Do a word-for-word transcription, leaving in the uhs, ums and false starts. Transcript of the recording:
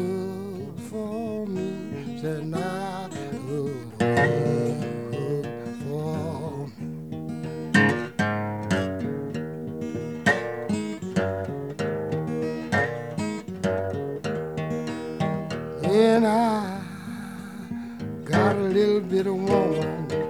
hook for me. Said now hook, hook for me. And I got a little bit of woman